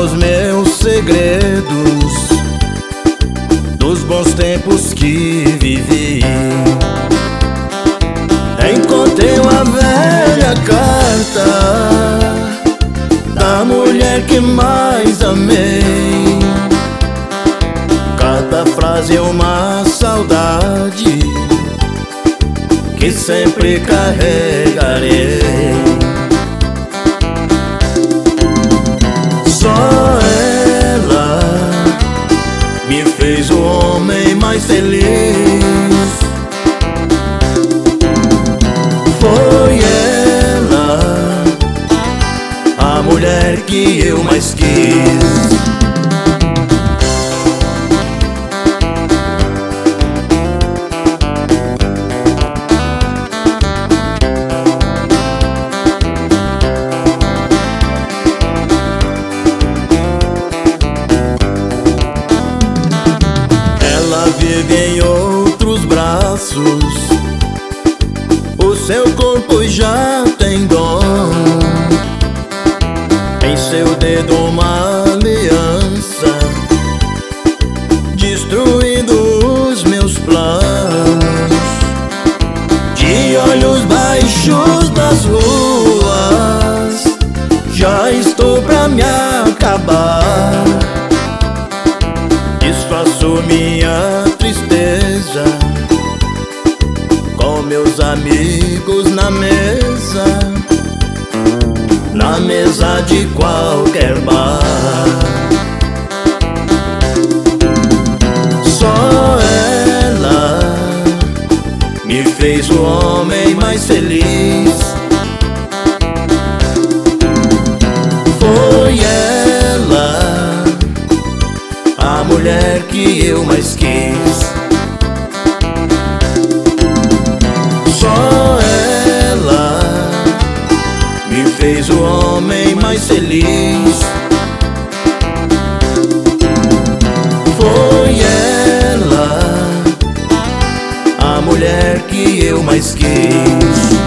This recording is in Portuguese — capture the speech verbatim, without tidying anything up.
os meus segredos dos bons tempos que vivi. Encontrei uma velha carta da mulher que mais amei. Cada frase é uma saudade que sempre carregarei. Só ela me fez o homem mais feliz. Foi ela a mulher que eu mais quis. Vive em outros braços, o seu corpo já tem dom. Em seu dedo uma aliança, destruindo os meus planos. De olhos baixos nas ruas, já estou pra me acabar. Disfaço minha tristeza com meus amigos na mesa, na mesa de qualquer bar. Só ela me fez o homem mais feliz. Foi ela a mulher que eu mais quis. Só ela me fez o homem mais feliz. Foi ela a mulher que eu mais quis.